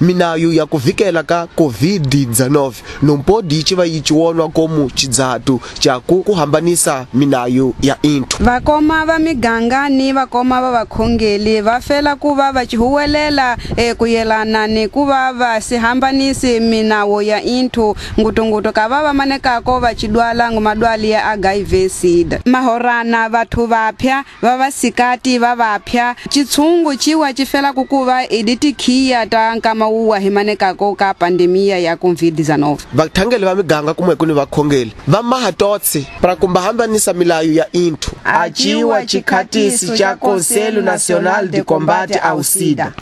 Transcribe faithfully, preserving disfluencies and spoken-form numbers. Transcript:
minayo ya kuvikela ka covid nineteen nompodi chiva yichiwonwa komu chidzatu cha kuhambanisa minayo ya inthu. Vakoma va miganga ni vakoma va vakhongeli va fela ku va va chihuwelela eh, ku yelana ni ku va va sihambanisi minawo ya inthu ngutunguto ka va va manekako va chidwala ngumadwali ya H I V sida. Mahorana vathu vapya va vasikati va vapya chitshungu chiwa chifela kukuva editikhiya ta nkama uwa himanekako ka pandemia ya covid nineteen. Vathangeli va miganga kumwe kuni vakhongeli va mahatotsi para kumbahambanisa milayo ya inthu achiwa chikhatisi cha Conselho Nacional de Combate ao SIDA.